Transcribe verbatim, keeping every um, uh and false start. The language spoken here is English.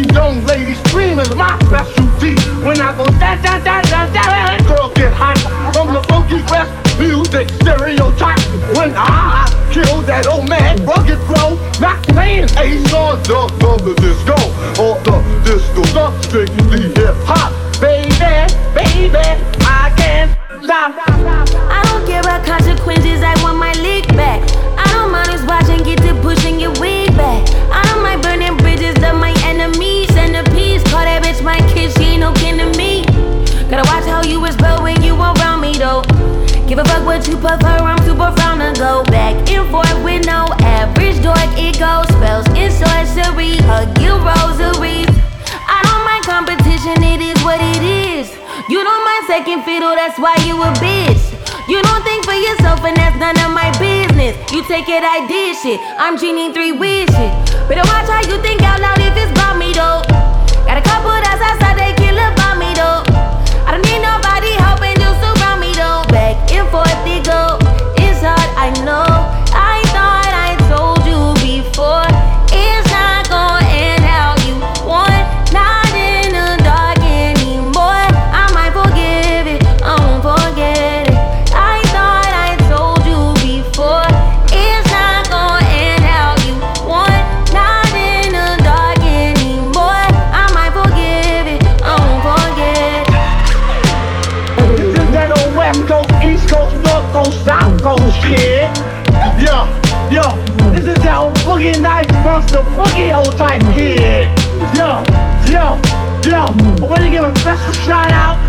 these young ladies scream is my specialty. When I go da da da da da, girls get hot from the funky dress, music, stereotype. When I kill that old man, rugged flow, not playing Ace on the the disco or the disco, the strictly hip hop. Baby, baby, I can't stop. I don't care about consequences, I want my lick back. I don't mind us watching, get to pushing your wig back. I don't mind burning bridges of my enemies. Send a piece, call that bitch my kid, she ain't no kin to me. Gotta watch how you whisper when you around me though. Give a fuck what you prefer, I'm too profound to go back and forth with no average dork. It goes spells in sorcery, hug you rosaries. I don't mind competition, it is what it is. You don't mind second fiddle, that's why you a bitch. You don't think for yourself and that's none of my business. You take it, I did shit, I'm genie three wishes. Better watch how you think out loud if it's about me though. Got a couple that's outside, they kill about me though. I don't need nobody helping you surround me though. Back and forth they go, it's hard, I know. I thought I told you before, it's not gonna end how you want. Not in the dark anymore. I might forgive it, I won't forget it. I thought I told you before, it's not gonna end how you want. Not in the dark anymore. I might forgive it, I won't forget it. This is that old West Coast, East Coast, North Coast, South Coast kid. Yeah, yeah, this is that old boogie night monster boogie old type kid. Yo, yo, yo, I wanna give a special shout out